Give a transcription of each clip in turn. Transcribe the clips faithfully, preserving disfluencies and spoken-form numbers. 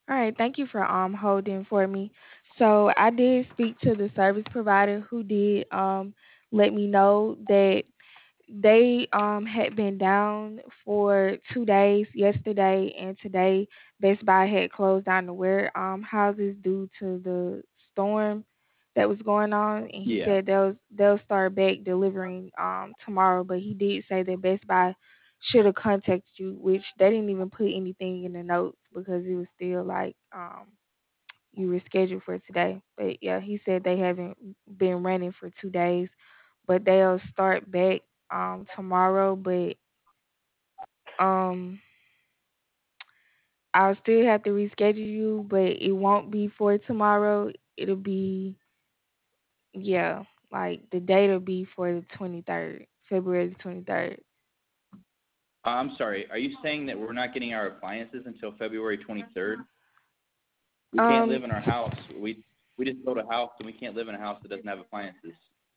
All right, thank you for um holding for me. So I did speak to the service provider who did um let me know that they um had been down for two days, yesterday and today. Best Buy had closed down the warehouses due to the storm that was going on, and he Yeah. said they'll they'll start back delivering um tomorrow. But he did say that Best Buy should have contacted you, which they didn't even put anything in the notes because it was still like um you were scheduled for today. But yeah, he said they haven't been running for two days, but they'll start back um tomorrow. But um I'll still have to reschedule you, but it won't be for tomorrow. It'll be, yeah, like the date will be for the twenty third, February the twenty third. Uh, I'm sorry. Are you saying that we're not getting our appliances until February twenty-third? We can't Um, live in our house. We we just built a house and we can't live in a house that doesn't have appliances.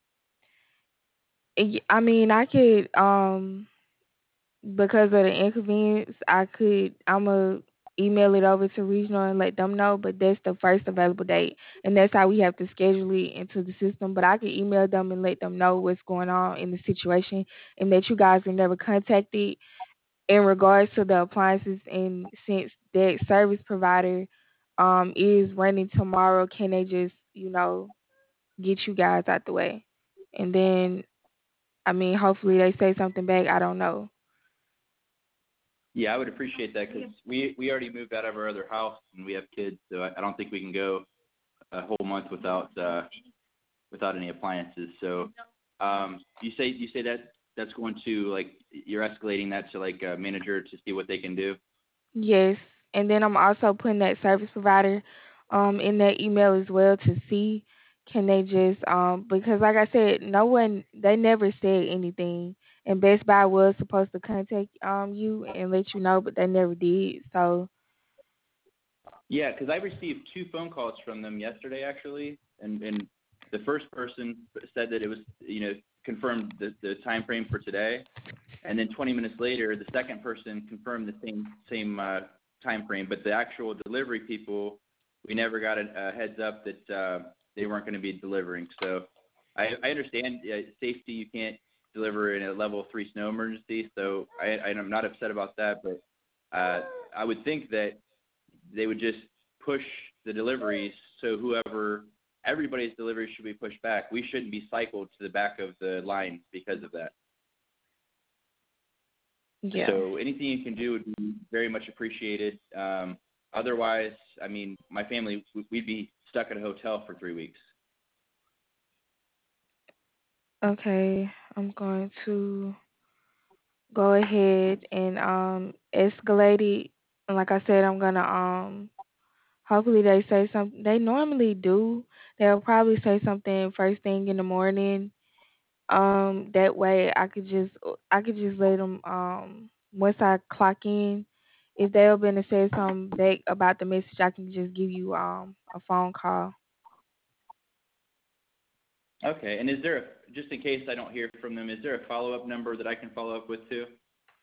y- I mean, I could um because of the inconvenience, I could I'ma email it over to regional and let them know, but that's the first available date, and that's how we have to schedule it into the system. But I can email them and let them know what's going on in the situation, and that you guys were never contacted in regards to the appliances. And since that service provider um is running tomorrow, can they just you know get you guys out the way, and then I mean hopefully they say something back. I don't know. Yeah, I would appreciate that because we we already moved out of our other house and we have kids, so I, I don't think we can go a whole month without uh, without any appliances. So, um, you say you say that that's going to like you're escalating that to like a manager to see what they can do. Yes, and then I'm also putting that service provider um in that email as well to see can they just um because like I said, no one they never said anything, and Best Buy was supposed to contact um you and let you know, but they never did. So Yeah, because I received two phone calls from them yesterday actually, and and the first person said that it was you know confirmed the the time frame for today, and then twenty minutes later, the second person confirmed the same same uh, time frame, but the actual delivery people, we never got a, a heads up that uh, they weren't going to be delivering. So I, I understand uh, safety. You can't deliver in a level three snow emergency, so I, I'm not upset about that. But uh, I would think that they would just push the deliveries so whoever everybody's deliveries should be pushed back. We shouldn't be cycled to the back of the line because of that. yeah. So anything you can do would be very much appreciated. Um, otherwise, I mean, my family, we- we'd be stuck at a hotel for three weeks. Okay, I'm going to go ahead and um escalate it. And like I said, I'm gonna um hopefully they say something. They normally do. They'll probably say something first thing in the morning. Um, that way I could just I could just let them um once I clock in, if they open to say something back about the message, I can just give you um a phone call. Okay, and is there a, just in case I don't hear from them, is there a follow-up number that I can follow up with too?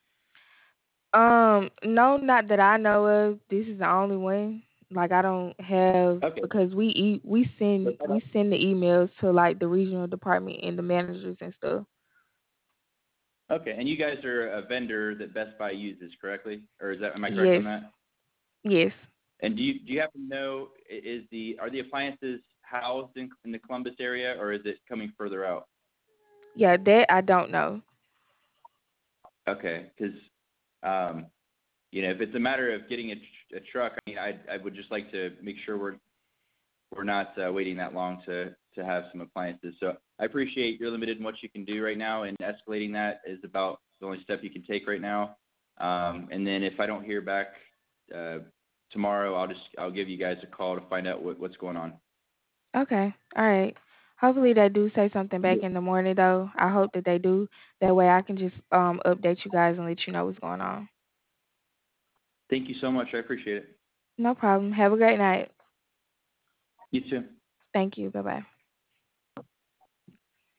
Um, no, not that I know of. This is the only one. Like I don't have Okay, because we e- we but send I we don't. send the emails to like the regional department and the managers and stuff. Okay, and you guys are a vendor that Best Buy uses, correctly? Or is that, am I correct on Yes, that? yes, And do you do you happen to know i- is the are the appliances housed in, in the Columbus area or is it coming further out? yeah. That I don't know. Okay, because um, you know, if it's a matter of getting a, tr- a truck, I mean, I I would just like to make sure we're we're not uh, waiting that long to to have some appliances. So I appreciate you're limited in what you can do right now, and escalating that is about the only step you can take right now. Um, and then if I don't hear back uh, tomorrow, I'll just I'll give you guys a call to find out what, what's going on. Okay, all right. Hopefully they do say something back in the morning though. I hope that they do. That way I can just um update you guys and let you know what's going on. Thank you so much. I appreciate it. No problem. Have a great night. You too. Thank you. Bye bye.